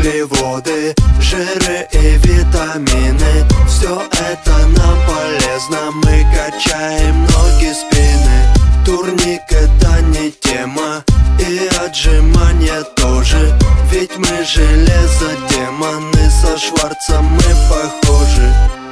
углеводы, жиры и витамины. Все это нам полезно, мы качаем ноги, спины. Турник это не тема, и отжимания тоже, ведь мы железо демоны, со Шварцем мы похожи.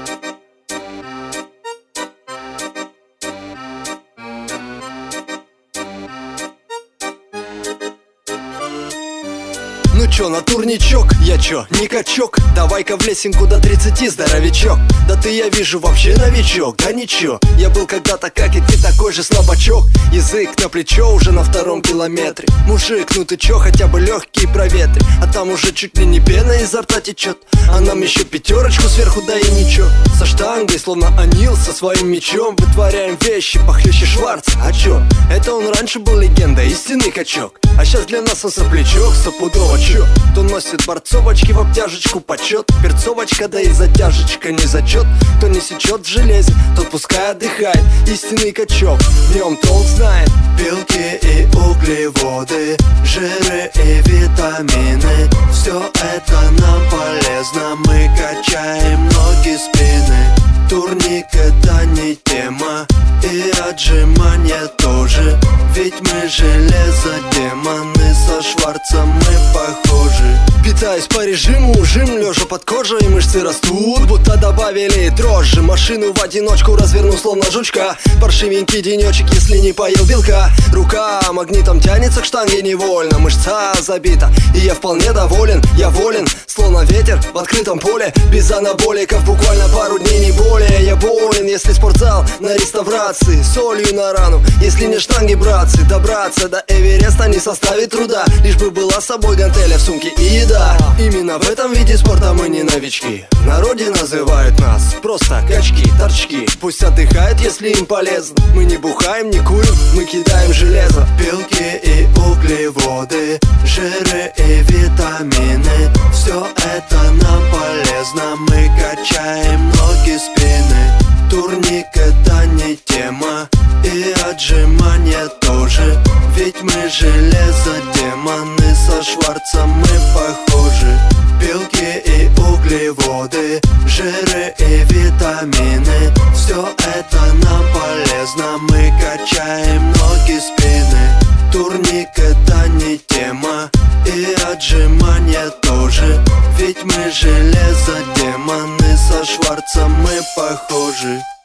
Ну чё, на турничок? Я чё, не качок? Давай-ка в лесенку до 30, здоровичок. Да ты, я вижу, вообще новичок. Да ничего, я был когда-то, как и ты, такой же слабачок. Язык на плечо уже на 2-м километре. Мужик, ну ты чё, хотя бы легкий проветри. А там уже чуть ли не пена изо рта течет. А нам еще 5 сверху, да и ничего. Со штангой, словно Анил со своим мечом. Вытворяем вещи похлеще Шварца. А чё, это он раньше был легендой, истинный качок. А сейчас для нас он соплячок, стопудово чё. Кто носит борцовочки в обтяжечку, почет. Перцовочка, да и затяжечка не зачет. Кто не сечет в железе, тот пускай отдыхает. Истинный качок, в нем толк знает. Белки и углеводы, жиры и витамины. Все это нам полезно, мы качаем ноги, спины. Турник это не тема, и отжимания тоже, ведь мы железо демоны, со Шварцем мы похожи. Питаюсь по режиму, жим лежа под кожей, мышцы растут, будто добавили дрожжи. Машину в одиночку разверну словно жучка. Паршивенький денечек, если не поел белка. Рука магнитом тянется к штанге невольно, мышца забита, и я вполне доволен. Я волен, словно ветер в открытом поле, без анаболиков буквально пару дней, не более. Я болен, если спортзал на реставрации, солью на рану, если не штанги, братцы. Добраться до Эвереста не составит труда, лишь бы была с собой гантеля в сумке и еда. Именно в этом виде спорта мы не новички. В народе называют нас просто качки, торчки. Пусть отдыхают, если им полезно. Мы не бухаем, не курим, мы кидаем железо. Белки и углеводы, жиры и витамины. Все это нам полезно, мы качаем ноги, спины. Турник это не тема, и отжимания тоже, ведь мы железо демоны, со Шварцем мы похожи. Белки и углеводы, жиры и витамины. Все это нам полезно, мы качаем ноги, спины. Турник это не тема, и отжимания тоже, ведь мы железо демоны, со Шварцем мы похожи.